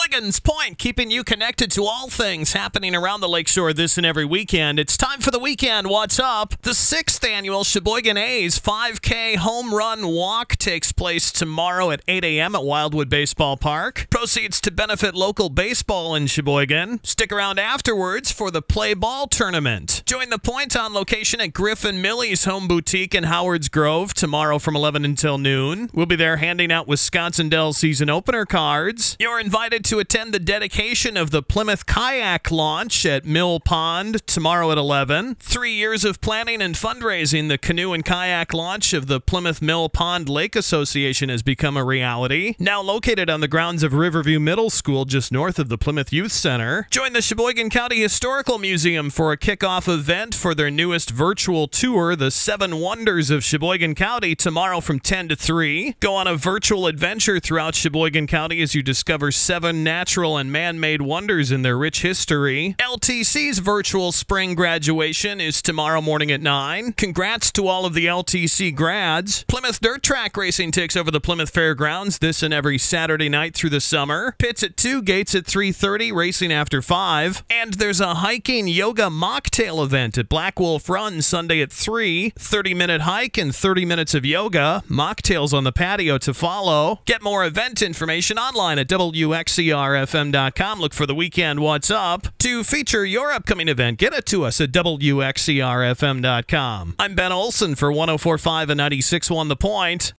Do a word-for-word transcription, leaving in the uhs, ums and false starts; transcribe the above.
Sheboygan's Point, keeping you connected to all things happening around the lakeshore this and every weekend. It's time for the weekend. What's up? The sixth annual Sheboygan A's five K Home Run Walk takes place tomorrow at eight a.m. at Wildwood Baseball Park. Proceeds to benefit local baseball in Sheboygan. Stick around afterwards for the Play Ball Tournament. Join the Point on location at Griffin Millie's Home Boutique in Howards Grove tomorrow from eleven until noon. We'll be there handing out Wisconsin Dells season opener cards. You're invited to attend the dedication of the Plymouth Kayak launch at Mill Pond tomorrow at eleven. Three years of planning and fundraising, the canoe and kayak launch of the Plymouth Mill Pond Lake Association has become a reality. Now located on the grounds of Riverview Middle School just north of the Plymouth Youth Center. Join the Sheboygan County Historical Museum for a kickoff event for their newest virtual tour, The Seven Wonders of Sheboygan County, tomorrow from ten to three. Go on a virtual adventure throughout Sheboygan County as you discover seven natural and man-made wonders in their rich history. L T C's virtual spring graduation is tomorrow morning at nine. Congrats to all of the L T C grads. Plymouth Dirt Track Racing takes over the Plymouth Fairgrounds this and every Saturday night through the summer. Pits at two, gates at three thirty, racing after five. And there's a hiking yoga mocktail event at Black Wolf Run Sunday at three. thirty-minute hike and thirty minutes of yoga. Mocktails on the patio to follow. Get more event information online at W X C R F M dot com. Look for the weekend What's Up. To feature your upcoming event, get it to us at W X C R F M dot com. I'm Ben Olson for one oh four point five and ninety-six point one The Point.